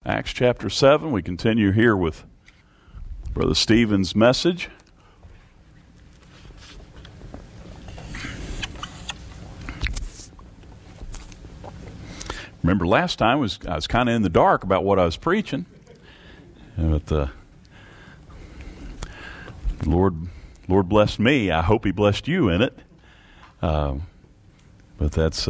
Acts chapter 7. We continue here with Brother Stephen's message. Remember last time I was kind of in the dark about what I was preaching. But the Lord blessed me. I hope He blessed you in it. But that's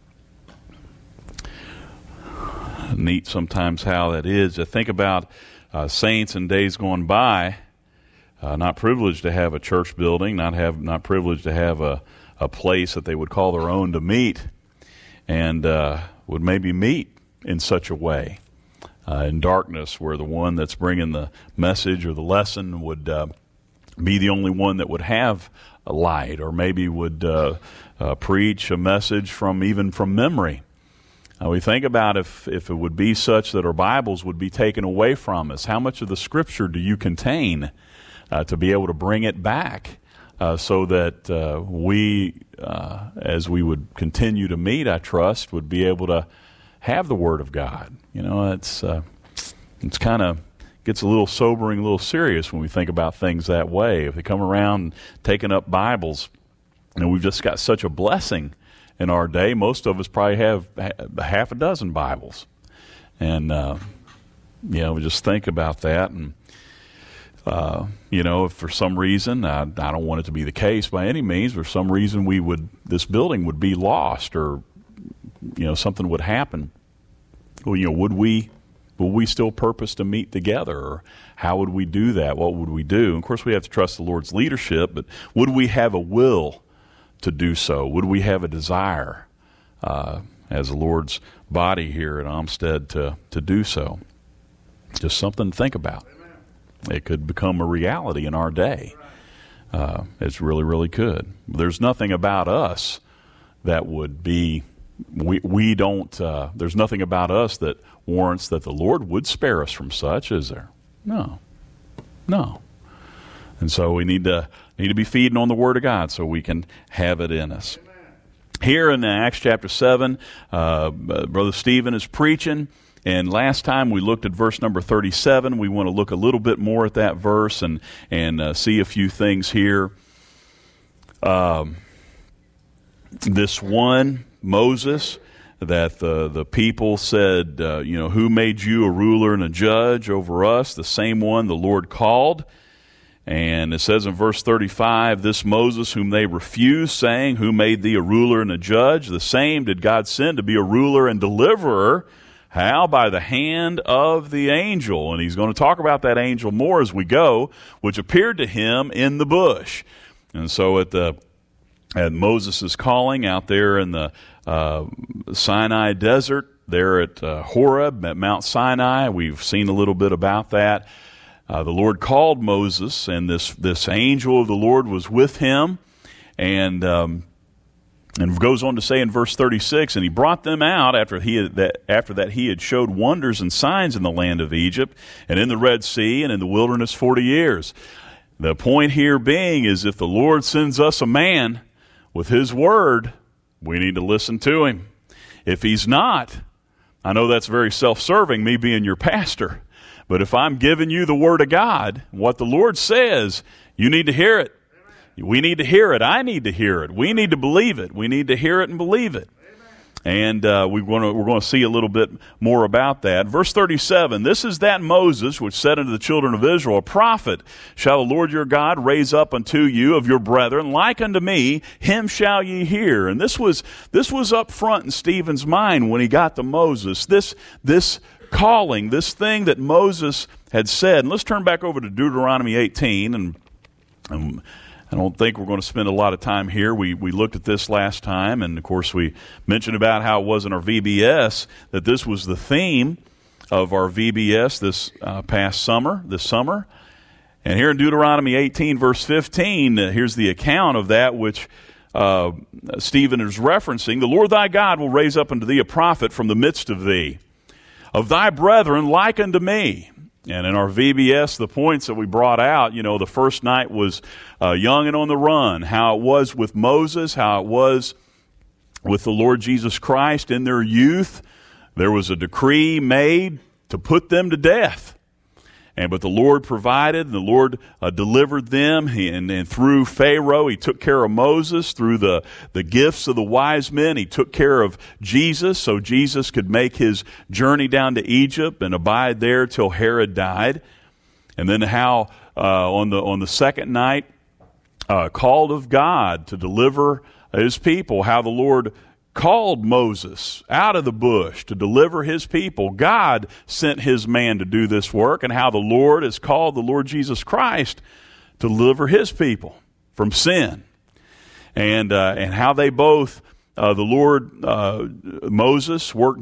neat sometimes how that is. I think about saints in days gone by, not privileged to have a church building, not privileged to have a place that they would call their own to meet, and would maybe meet in such a way in darkness, where the one that's bringing the message or the lesson would be the only one that would have a light, or maybe would preach a message from memory. We think about if it would be such that our Bibles would be taken away from us, how much of the Scripture do you contain to be able to bring it back so that we, as we would continue to meet, I trust, would be able to have the Word of God. You know, it's kind of gets a little sobering, a little serious when we think about things that way. If they come around taking up Bibles, and we've just got such a blessing in our day. Most of us probably have half a dozen Bibles. And, we just think about that. And, if for some reason, I don't want it to be the case by any means, for some reason this building would be lost, or, something would happen. Well, would we still purpose to meet together? Or how would we do that? What would we do? And of course, we have to trust the Lord's leadership, but would we have a will to do so? Would we have a desire as the Lord's body here at Olmsted to do so? Just something to think about. Amen. It could become a reality in our day. It's really, really could. There's nothing about us that would be, we don't, there's nothing about us that warrants that the Lord would spare us from such, is there? No. And so we need to be feeding on the Word of God so we can have it in us. Amen. Here in Acts chapter 7, Brother Stephen is preaching, and last time we looked at verse number 37. We want to look a little bit more at that verse and see a few things here. This one, Moses, that the people said, who made you a ruler and a judge over us? The same one the Lord called. And it says in verse 35, this Moses whom they refused, saying, who made thee a ruler and a judge? The same did God send to be a ruler and deliverer. How? By the hand of the angel. And he's going to talk about that angel more as we go, which appeared to him in the bush. And so at Moses' calling out there in the Sinai desert, there at Horeb, at Mount Sinai, we've seen a little bit about that. The Lord called Moses, and this angel of the Lord was with him, and goes on to say in verse 36, and he brought them out after that he had showed wonders and signs in the land of Egypt, and in the Red Sea, and in the wilderness 40 years. The point here being is, if the Lord sends us a man with His word, we need to listen to him. If He's not, I know that's very self-serving, me being your pastor, but if I'm giving you the Word of God, what the Lord says, you need to hear it. Amen. We need to hear it. I need to hear it. We need to believe it. We need to hear it and believe it. Amen. And we're going to see a little bit more about that. Verse 37, this is that Moses which said unto the children of Israel, a prophet shall the Lord your God raise up unto you of your brethren, like unto me, him shall ye hear. And this was up front in Stephen's mind when he got to Moses. This calling, this thing that Moses had said. And let's turn back over to Deuteronomy 18, and I don't think we're going to spend a lot of time here. We looked at this last time, and of course we mentioned about how it was in our VBS, that this was the theme of our VBS this summer. And here in Deuteronomy 18, verse 15, here's the account of that which Stephen is referencing. The Lord thy God will raise up unto thee a prophet from the midst of thee, of thy brethren like unto me. And in our VBS, the points that we brought out, the first night was young and on the run, how it was with Moses, how it was with the Lord Jesus Christ in their youth. There was a decree made to put them to death. But the Lord provided, and the Lord delivered them, and through Pharaoh, he took care of Moses. Through the gifts of the wise men, he took care of Jesus, so Jesus could make his journey down to Egypt and abide there till Herod died. And then how on the second night, called of God to deliver his people, how the Lord called Moses out of the bush to deliver his people. God sent his man to do this work, and how the Lord has called the Lord Jesus Christ to deliver his people from sin. And how they both, the Lord, Moses worked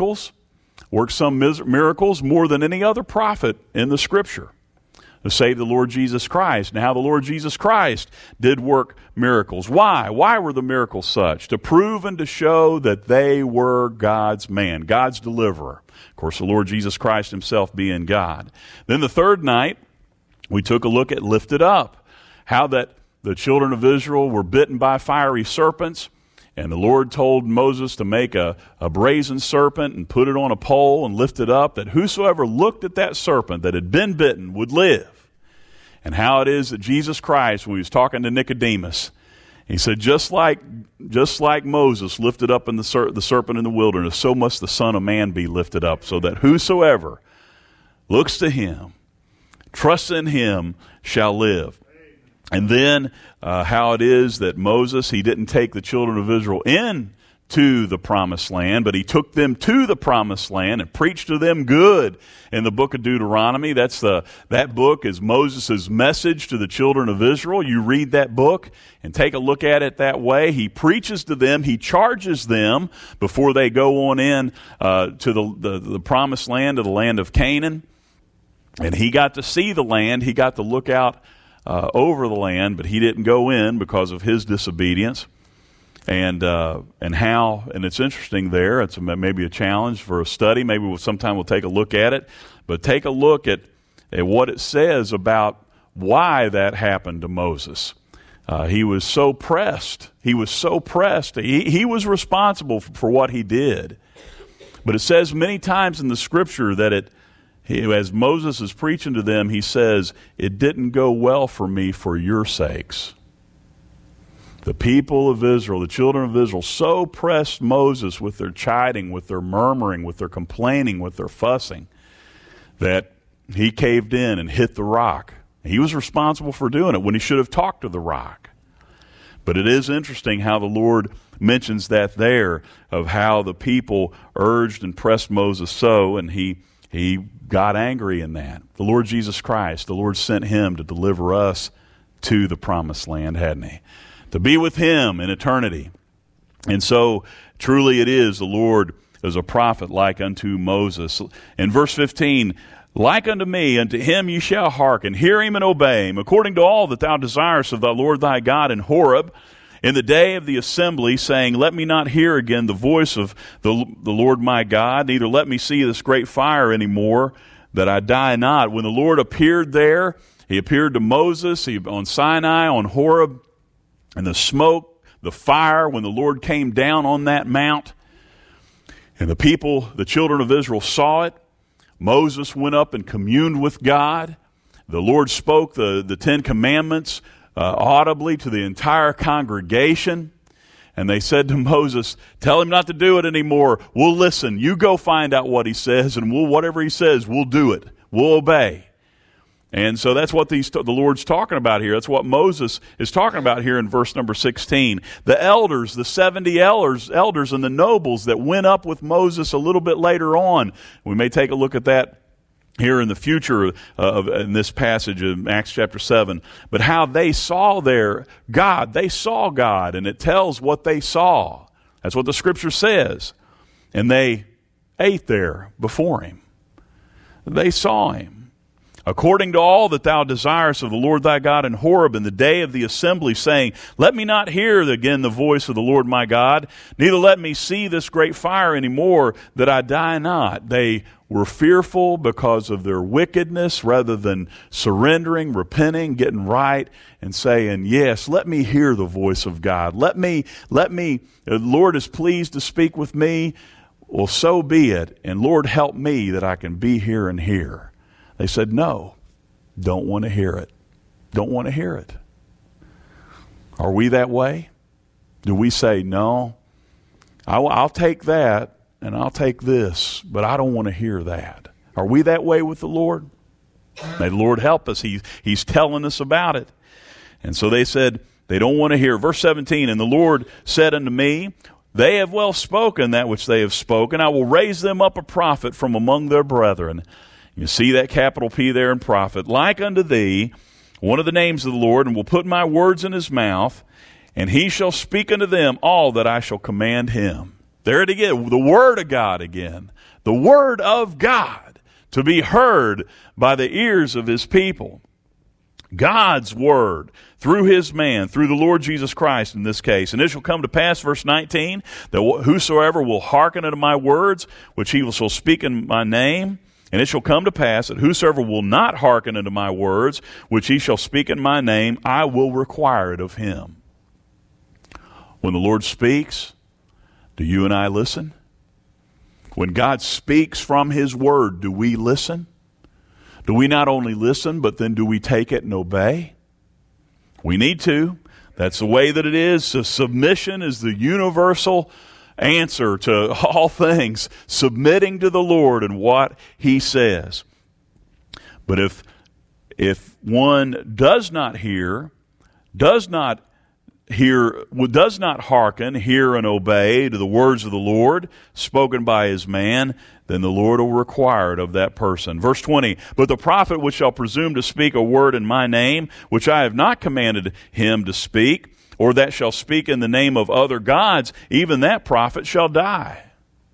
some miracles more than any other prophet in the Scripture to save the Lord Jesus Christ, and how the Lord Jesus Christ did work miracles. Why? Why were the miracles such? To prove and to show that they were God's man, God's deliverer. Of course, the Lord Jesus Christ himself being God. Then the third night, we took a look at lifted up, how that the children of Israel were bitten by fiery serpents, and the Lord told Moses to make a brazen serpent and put it on a pole and lift it up, that whosoever looked at that serpent that had been bitten would live. And how it is that Jesus Christ, when he was talking to Nicodemus, he said, just like Moses lifted up in the serpent in the wilderness, so must the Son of Man be lifted up, so that whosoever looks to him, trusts in him, shall live. And then how it is that Moses, he didn't take the children of Israel into the promised land, but he took them to the promised land and preached to them good in the book of Deuteronomy. That book is Moses' message to the children of Israel. You read that book and take a look at it that way. He preaches to them. He charges them before they go on in to the promised land, to the land of Canaan. And he got to see the land. He got to look out over the land, but he didn't go in because of his disobedience. And it's interesting there. It's maybe a challenge for a study. Maybe sometime we'll take a look at it. But take a look at what it says about why that happened to Moses. He was so pressed. He was so pressed. He was responsible for what he did. But it says many times in the Scripture that as Moses is preaching to them, he says, "It didn't go well for me for your sakes." The people of Israel, the children of Israel, so pressed Moses with their chiding, with their murmuring, with their complaining, with their fussing, that he caved in and hit the rock. He was responsible for doing it when he should have talked to the rock. But it is interesting how the Lord mentions that there, of how the people urged and pressed Moses so, and he got angry in that. The Lord Jesus Christ, the Lord sent him to deliver us to the promised land, hadn't he? To be with him in eternity. And so, truly it is, the Lord is a prophet like unto Moses. In verse 15, "Like unto me, unto him ye shall hearken, hear him and obey him, according to all that thou desirest of thy Lord thy God in Horeb, in the day of the assembly, saying, Let me not hear again the voice of the Lord my God, neither let me see this great fire any more, that I die not." When the Lord appeared there, he appeared to Moses on Sinai, on Horeb, and the smoke, the fire, when the Lord came down on that mount, and the people, the children of Israel, saw it. Moses went up and communed with God. The Lord spoke the Ten Commandments audibly to the entire congregation. And they said to Moses, "Tell him not to do it anymore. We'll listen. You go find out what he says, and whatever he says, we'll do it. We'll obey." And so that's what the Lord's talking about here. That's what Moses is talking about here in verse number 16. The elders, the 70 elders and the nobles that went up with Moses a little bit later on. We may take a look at that here in the future in this passage in Acts chapter 7. But how they saw God. They saw God, and it tells what they saw. That's what the Scripture says. And they ate there before him. They saw him. "According to all that thou desirest of the Lord thy God in Horeb in the day of the assembly, saying, Let me not hear again the voice of the Lord my God, neither let me see this great fire any more, that I die not." They were fearful because of their wickedness, rather than surrendering, repenting, getting right, and saying, "Yes, let me hear the voice of God. Let me, the Lord is pleased to speak with me. Well, so be it, and Lord, help me that I can be here and here. They said, no, don't want to hear it. Don't want to hear it. Are we that way? Do we say, no, I'll take that and I'll take this, but I don't want to hear that? Are we that way with the Lord? May the Lord help us. He's telling us about it. And so they said they don't want to hear. Verse 17, and the Lord said unto me, they have well spoken that which they have spoken. I will raise them up a prophet from among their brethren. You see that capital P there in prophet. Like unto thee, one of the names of the Lord, and will put my words in his mouth, and he shall speak unto them all that I shall command him. There it again, the word of God again. The word of God to be heard by the ears of his people. God's word through his man, through the Lord Jesus Christ in this case. And it shall come to pass, verse 19, that whosoever will hearken unto my words, which he shall speak in my name, and it shall come to pass that whosoever will not hearken unto my words, which he shall speak in my name, I will require it of him. When the Lord speaks, do you and I listen? When God speaks from his word, do we listen? Do we not only listen, but then do we take it and obey? We need to. That's the way that it is. So submission is the universal answer to all things. Submitting to the Lord and what he says. But if one does not hearken, hear and obey to the words of the Lord spoken by his man, then the Lord will require it of that person. Verse 20, but the prophet which shall presume to speak a word in my name, which I have not commanded him to speak, or that shall speak in the name of other gods, even that prophet shall die.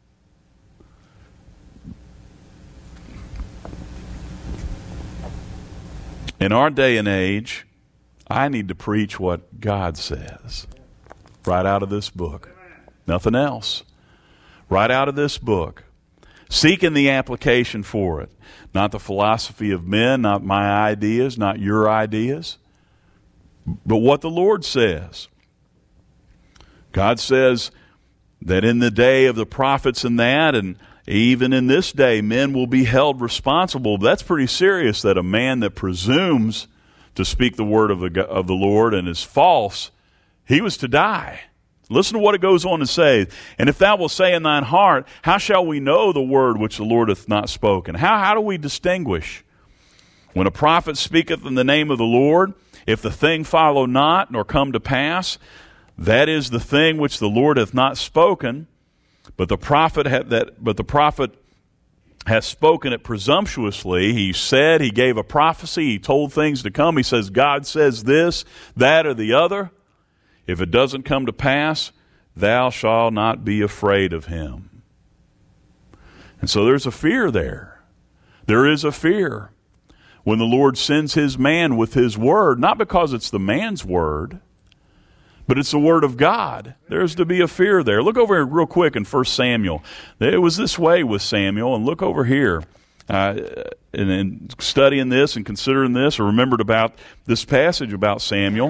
In our day and age, I need to preach what God says. Right out of this book. Nothing else. Right out of this book. Seeking the application for it. Not the philosophy of men, not my ideas, not your ideas. But what the Lord says. God says that in the day of the prophets and that, and even in this day, men will be held responsible. That's pretty serious, that a man that presumes to speak the word of the Lord and is false, he was to die. Listen to what it goes on to say. And if thou wilt say in thine heart, how shall we know the word which the Lord hath not spoken? How do we distinguish? When a prophet speaketh in the name of the Lord, if the thing follow not, nor come to pass, that is the thing which the Lord hath not spoken, but the prophet has spoken it presumptuously. He said, he gave a prophecy, he told things to come. He says, God says this, that, or the other. If it doesn't come to pass, thou shalt not be afraid of him. And so there's a fear there. There is a fear when the Lord sends his man with his word, not because it's the man's word, but it's the word of God. There's to be a fear there. Look over here real quick in 1 Samuel. It was this way with Samuel, and look over here. And studying this and considering this, I remembered about this passage about Samuel.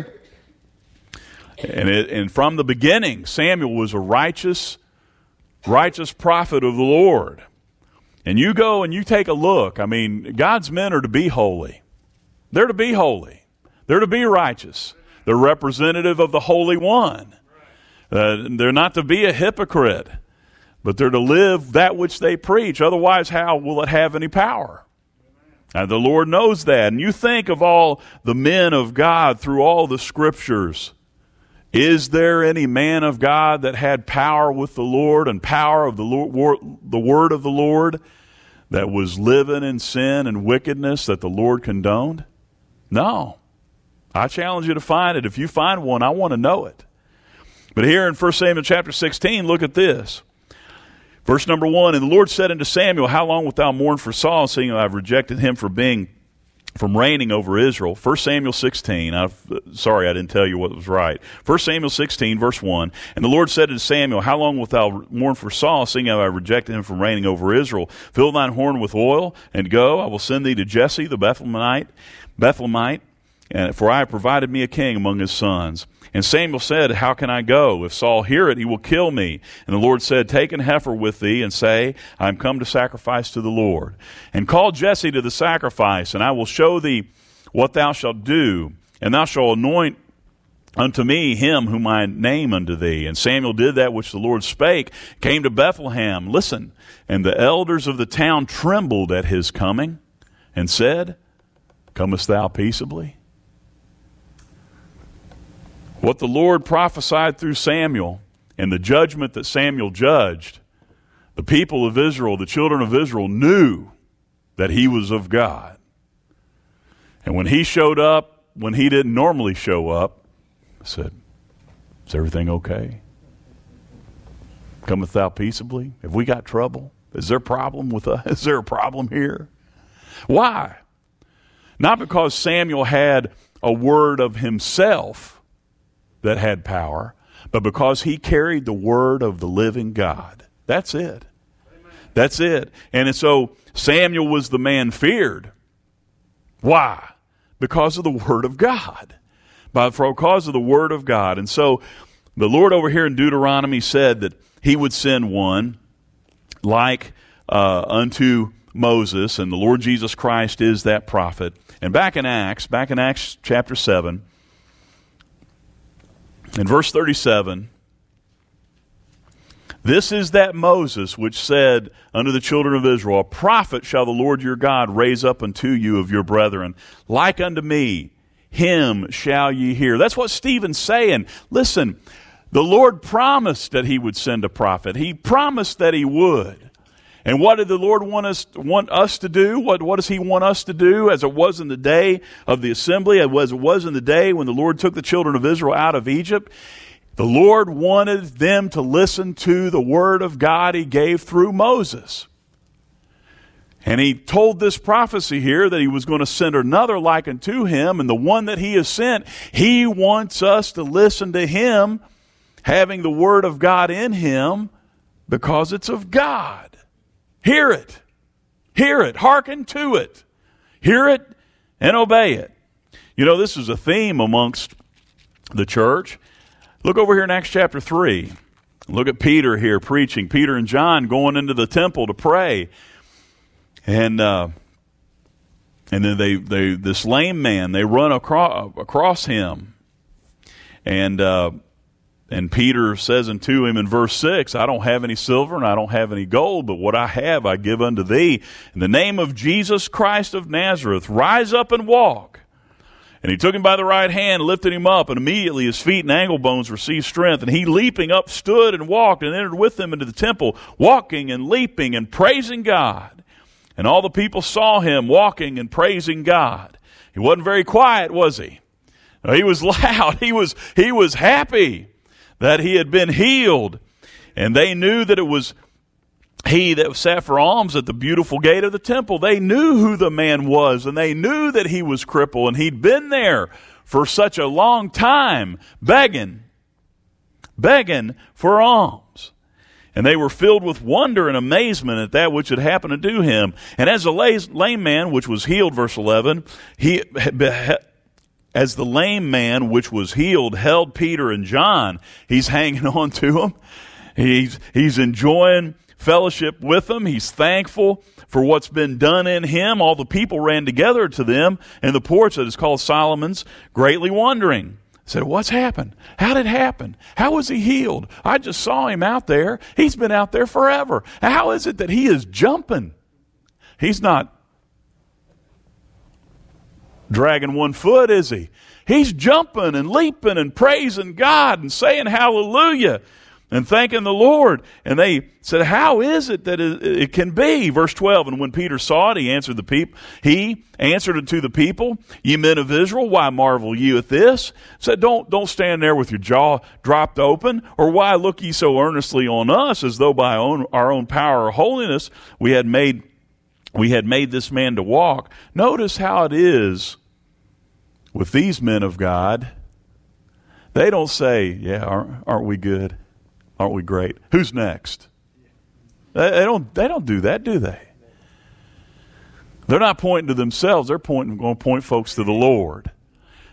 And from the beginning, Samuel was a righteous prophet of the Lord. And you go and you take a look. I mean, God's men are to be holy. They're to be holy. They're to be righteous. They're representative of the Holy One. They're not to be a hypocrite, but they're to live that which they preach. Otherwise, how will it have any power? And the Lord knows that. And you think of all the men of God through all the scriptures. Is there any man of God that had power with the Lord and power of the word of the Lord that was living in sin and wickedness that the Lord condoned? No. I challenge you to find it. If you find one, I want to know it. But here in 1 Samuel chapter 16, look at this. Verse number 1, and the Lord said unto Samuel, how long wilt thou mourn for Saul, seeing I have rejected him from reigning over Israel? 1 Samuel 16, sorry I didn't tell you what was right. 1 Samuel 16, verse 1, and the Lord said unto Samuel, how long wilt thou mourn for Saul, seeing I have rejected him from reigning over Israel? Fill thine horn with oil, and go, I will send thee to Jesse the Bethlehemite, for I have provided me a king among his sons. And Samuel said, how can I go? If Saul hear it, he will kill me. And the Lord said, take an heifer with thee, and say, I am come to sacrifice to the Lord. And call Jesse to the sacrifice, and I will show thee what thou shalt do. And thou shalt anoint unto me him whom I name unto thee. And Samuel did that which the Lord spake, came to Bethlehem. Listen, and the elders of the town trembled at his coming, and said, comest thou peaceably? What the Lord prophesied through Samuel and the judgment that Samuel judged, the people of Israel, the children of Israel, knew that he was of God. And when he showed up, when he didn't normally show up, said, is everything okay? Cometh thou peaceably? Have we got trouble? Is there a problem with us? Is there a problem here? Why? Not because Samuel had a word of himself that had power, but because he carried the word of the living God. That's it. Amen. That's it. And so Samuel was the man feared. Why? Because of the word of God. Because of the word of God. And so the Lord over here in Deuteronomy said that he would send one like unto Moses, and the Lord Jesus Christ is that prophet. And back in Acts chapter 7, in verse 37, this is that Moses which said unto the children of Israel, a prophet shall the Lord your God raise up unto you of your brethren, like unto me, him shall ye hear. That's what Stephen's saying. Listen, the Lord promised that he would send a prophet. He promised that he would. And what did the Lord want us to do? What does he want us to do, as it was in the day of the assembly, as it was in the day when the Lord took the children of Israel out of Egypt? The Lord wanted them to listen to the word of God he gave through Moses. And he told this prophecy here that he was going to send another like unto him, and the one that he has sent, he wants us to listen to him, having the word of God in him, because it's of God. Hear it. Hear it. Hearken to it. Hear it and obey it. You know, this is a theme amongst the church. Look over here in Acts chapter 3. Look at Peter here preaching. Peter and John going into the temple to pray. And then this lame man, they run across him. And Peter says unto him in verse 6, I don't have any silver and I don't have any gold, but what I have I give unto thee. In the name of Jesus Christ of Nazareth, rise up and walk. And he took him by the right hand, lifted him up, and immediately his feet and ankle bones received strength. And he, leaping up, stood and walked and entered with them into the temple, walking and leaping and praising God. And all the people saw him walking and praising God. He wasn't very quiet, was he? No, he was loud. He was happy that he had been healed. And they knew that it was he that sat for alms at the beautiful gate of the temple. They knew who the man was, and they knew that he was crippled, and he'd been there for such a long time, begging for alms. And they were filled with wonder and amazement at that which had happened to him. And as the lame man which was healed, verse 11, as the lame man which was healed held Peter and John, he's hanging on to them. He's enjoying fellowship with them. He's thankful for what's been done in him. All the people ran together to them in the porch that is called Solomon's, greatly wondering. Said, what's happened? How did it happen? How was he healed? I just saw him out there. He's been out there forever. How is it that he is jumping? He's not dragging one foot, is he? He's jumping and leaping and praising God and saying hallelujah and thanking the Lord. And they said, how is it that it can be? Verse 12, and when Peter saw it, he answered unto the people, ye men of Israel, why marvel ye at this? Said, don't stand there with your jaw dropped open, or why look ye so earnestly on us, as though by our own power or holiness we had made this man to walk. Notice how it is with these men of God. They don't say, yeah, aren't we good? Aren't we great? Who's next? They don't do that, do they? They're not pointing to themselves. They're going to point folks to the Lord.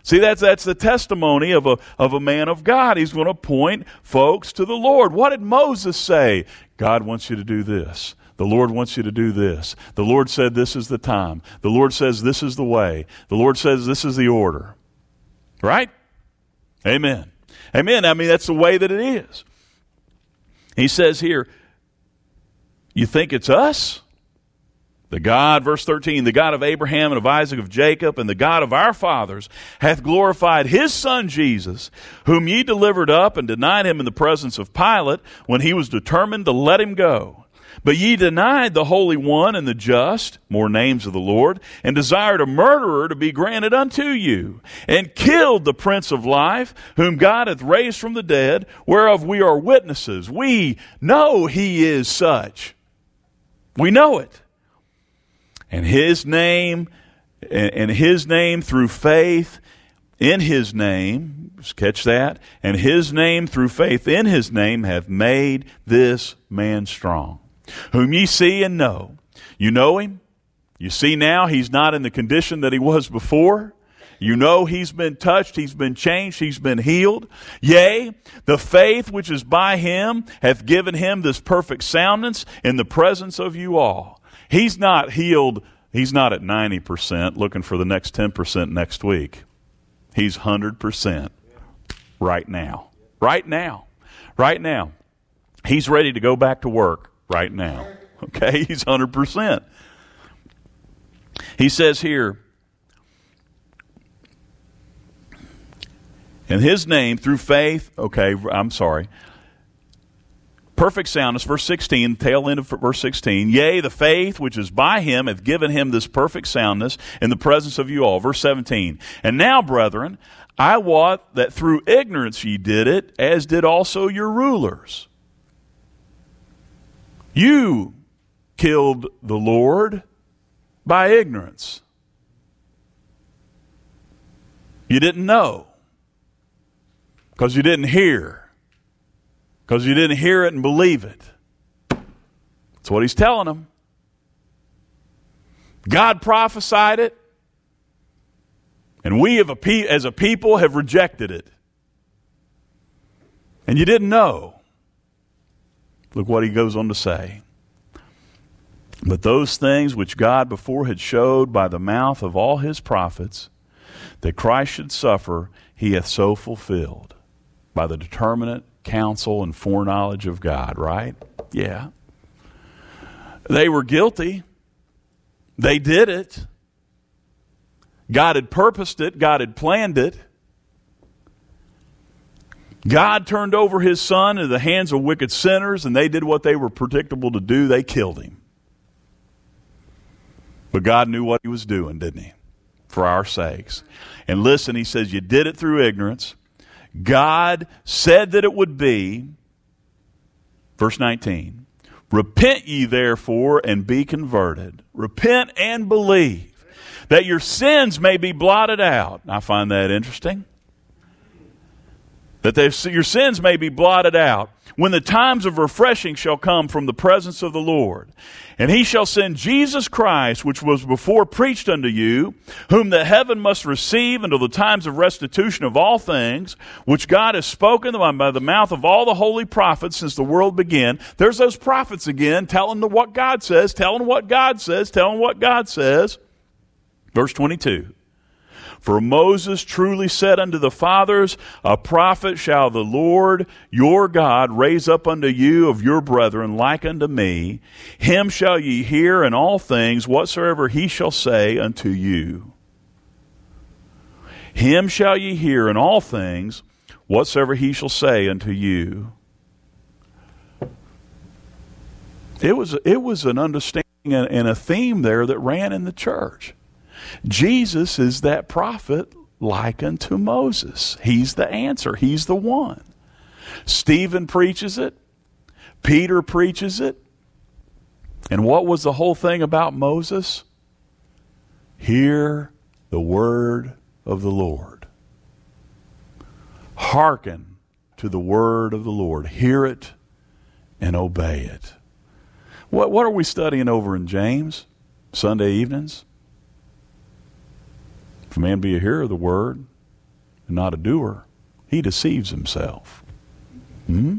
See, that's the testimony of a man of God. He's going to point folks to the Lord. What did Moses say? God wants you to do this. The Lord wants you to do this. The Lord said this is the time. The Lord says this is the way. The Lord says this is the order. Right? Amen. Amen. I mean, that's the way that it is. He says here, you think it's us? The God, verse 13, the God of Abraham and of Isaac, of Jacob, and the God of our fathers hath glorified his Son Jesus, whom ye delivered up and denied him in the presence of Pilate when he was determined to let him go. But ye denied the Holy One and the just, more names of the Lord, and desired a murderer to be granted unto you, and killed the Prince of Life, whom God hath raised from the dead, whereof we are witnesses. We know he is such. We know it. And his name through faith in his name, just catch that, and his name through faith in his name hath made this man strong, whom ye see and know. You know him. You see now he's not in the condition that he was before. You know he's been touched, he's been changed, he's been healed. Yea, the faith which is by him hath given him this perfect soundness in the presence of you all. He's not healed. He's not at 90% looking for the next 10% next week. He's 100% right now. Right now. Right now. He's ready to go back to work right now. Okay? He's 100%. He says here, in his name, through faith, perfect soundness, verse 16, tail end of verse 16. Yea, the faith which is by him hath given him this perfect soundness in the presence of you all. Verse 17. And now, brethren, I wot that through ignorance ye did it, as did also your rulers. You killed the Lord by ignorance. You didn't know, because you didn't hear. Because you didn't hear it and believe it. That's what he's telling them. God prophesied it, and we as a people have rejected it. And you didn't know. Look what he goes on to say. But those things which God before had showed by the mouth of all his prophets, that Christ should suffer, he hath so fulfilled by the determinate counsel and foreknowledge of God, right? Yeah. They were guilty. They did it. God had purposed it. God had planned it. God turned over his Son into the hands of wicked sinners, and they did what they were predictable to do. They killed him. But God knew what he was doing, didn't he? For our sakes. And listen, he says, you did it through ignorance. God said that it would be, verse 19, repent ye therefore and be converted. Repent and believe, that your sins may be blotted out. I find that interesting. That your sins may be blotted out, when the times of refreshing shall come from the presence of the Lord. And he shall send Jesus Christ, which was before preached unto you, whom the heaven must receive until the times of restitution of all things, which God has spoken by the mouth of all the holy prophets since the world began. There's those prophets again, telling them what God says, telling what God says, telling what God says. Verse 22. For Moses truly said unto the fathers, a prophet shall the Lord your God raise up unto you of your brethren like unto me. Him shall ye hear in all things whatsoever he shall say unto you. Him shall ye hear in all things whatsoever he shall say unto you. It was an understanding and a theme there that ran in the church. Jesus is that prophet like unto Moses. He's the answer. He's the one. Stephen preaches it. Peter preaches it. And what was the whole thing about Moses? Hear the word of the Lord. Hearken to the word of the Lord. Hear it and obey it. What are we studying over in James? Sunday evenings? If a man be a hearer of the word and not a doer, he deceives himself. Hearing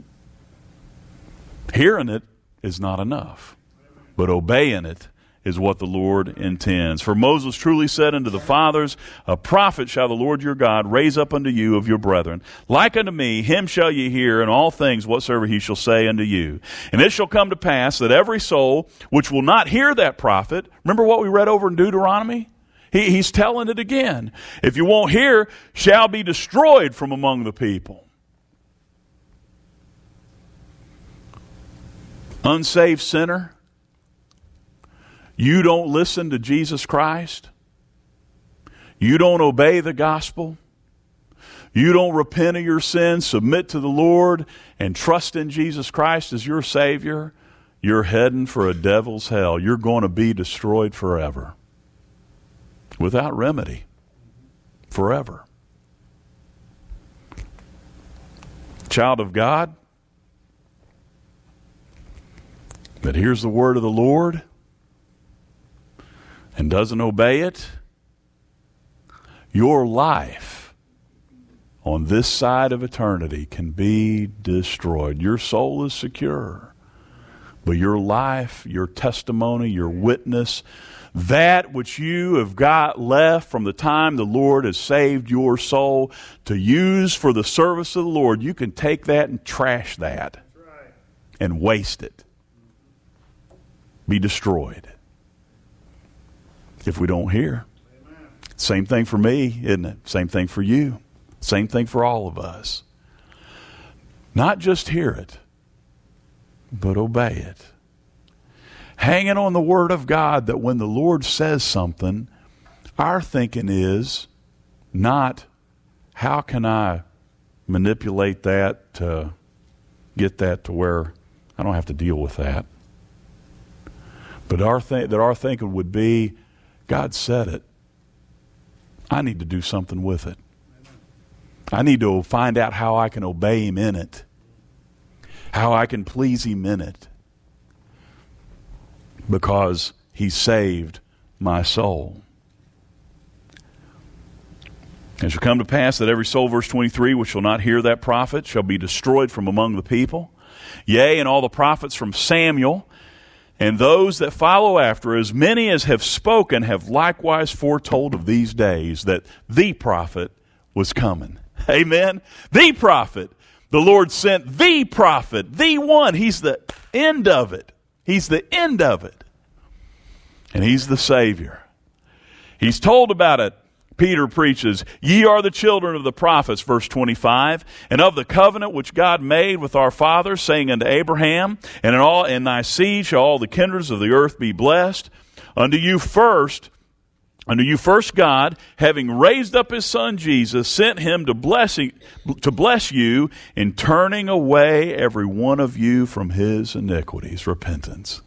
it is not enough, but obeying it is what the Lord intends. For Moses truly said unto the fathers, a prophet shall the Lord your God raise up unto you of your brethren. Like unto me, him shall ye hear in all things whatsoever he shall say unto you. And it shall come to pass that every soul which will not hear that prophet, remember what we read over in Deuteronomy? He's telling it again. If you won't hear, shall be destroyed from among the people. Unsaved sinner, you don't listen to Jesus Christ. You don't obey the gospel. You don't repent of your sins, submit to the Lord, and trust in Jesus Christ as your Savior. You're heading for a devil's hell. You're going to be destroyed forever. Without remedy. Forever. Child of God that hears the word of the Lord and doesn't obey it, your life on this side of eternity can be destroyed. Your soul is secure, but your life, your testimony, your witness, that which you have got left from the time the Lord has saved your soul to use for the service of the Lord, you can take that and trash that and waste it. Be destroyed if we don't hear. Amen. Same thing for me, isn't it? Same thing for you. Same thing for all of us. Not just hear it, but obey it. Hanging on the Word of God, that when the Lord says something, our thinking is not, how can I manipulate that to get that to where I don't have to deal with that. But our thinking would be, God said it. I need to do something with it. I need to find out how I can obey Him in it. How I can please Him in it. Because He saved my soul. It shall come to pass that every soul, verse 23, which shall not hear that prophet shall be destroyed from among the people. Yea, and all the prophets from Samuel, and those that follow after, as many as have spoken, have likewise foretold of these days, that the prophet was coming. Amen? The prophet. The Lord sent the prophet, the one. He's the end of it. He's the end of it. And He's the Savior. He's told about it. Peter preaches, ye are the children of the prophets, verse 25, and of the covenant which God made with our fathers, saying unto Abraham, and in thy seed shall all the kindreds of the earth be blessed. Unto you first God, having raised up His Son Jesus, sent Him to bless you in turning away every one of you from his iniquities. Repentance.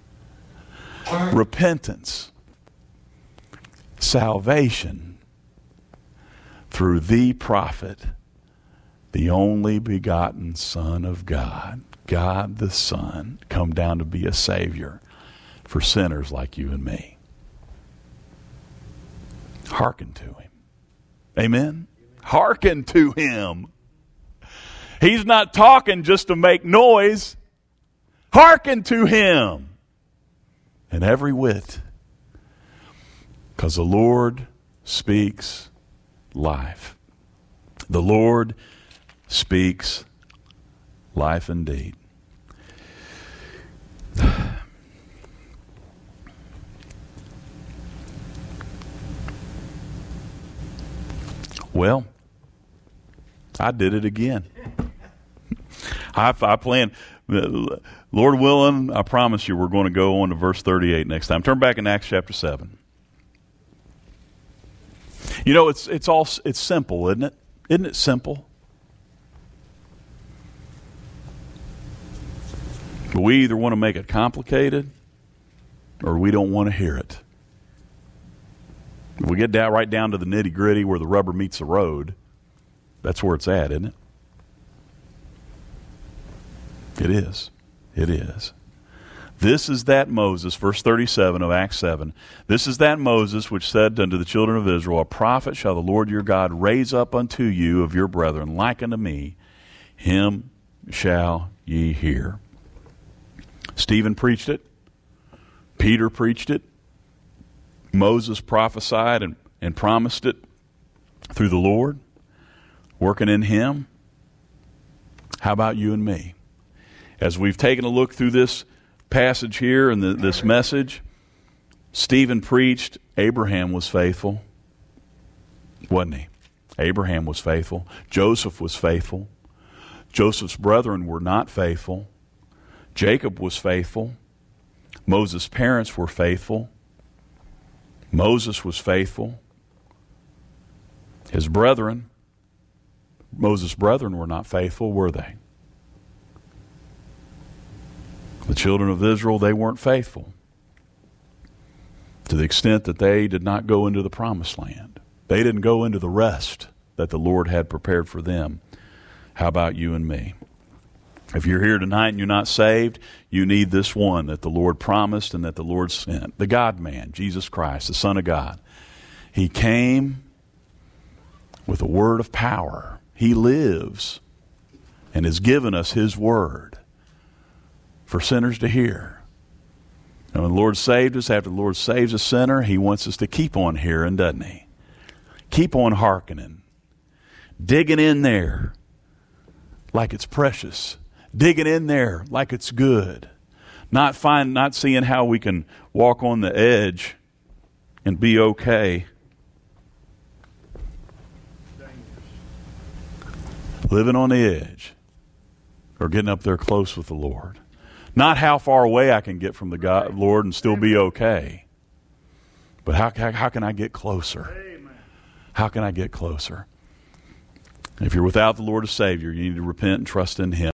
Repentance. Salvation. Through the prophet, the only begotten Son of God, God the Son, come down to be a Savior for sinners like you and me. Hearken to Him. Amen? Hearken to Him. He's not talking just to make noise. Hearken to Him. And every whit. Because the Lord speaks life. The Lord speaks life indeed. Well, I did it again. I plan, Lord willing, I promise you we're going to go on to verse 38 next time. Turn back in Acts chapter 7. You know, it's simple, isn't it? Isn't it simple? But we either want to make it complicated or we don't want to hear it. If we get right down to the nitty-gritty where the rubber meets the road, that's where it's at, isn't it? It is. It is. This is that Moses, verse 37 of Acts 7. This is that Moses which said unto the children of Israel, a prophet shall the Lord your God raise up unto you of your brethren, like unto me. Him shall ye hear. Stephen preached it. Peter preached it. Moses prophesied and promised it through the Lord, working in him. How about you and me? As we've taken a look through this passage here and this message, Stephen preached. Abraham was faithful, wasn't he? Abraham was faithful. Joseph was faithful. Joseph's brethren were not faithful. Jacob was faithful. Moses' parents were faithful. Moses was faithful. His brethren, Moses' brethren, were not faithful, were they? The children of Israel, they weren't faithful to the extent that they did not go into the promised land. They didn't go into the rest that the Lord had prepared for them. How about you and me? If you're here tonight and you're not saved, you need this one that the Lord promised and that the Lord sent. The God-man, Jesus Christ, the Son of God. He came with a word of power. He lives and has given us his word for sinners to hear. And when the Lord saved us, after the Lord saves a sinner, he wants us to keep on hearing, doesn't he? Keep on hearkening. Digging in there like it's precious. Digging in there like it's good. Not seeing how we can walk on the edge and be okay. Living on the edge or getting up there close with the Lord. Not how far away I can get from the Lord and still be okay. But how can I get closer? How can I get closer? If you're without the Lord as Savior, you need to repent and trust in him.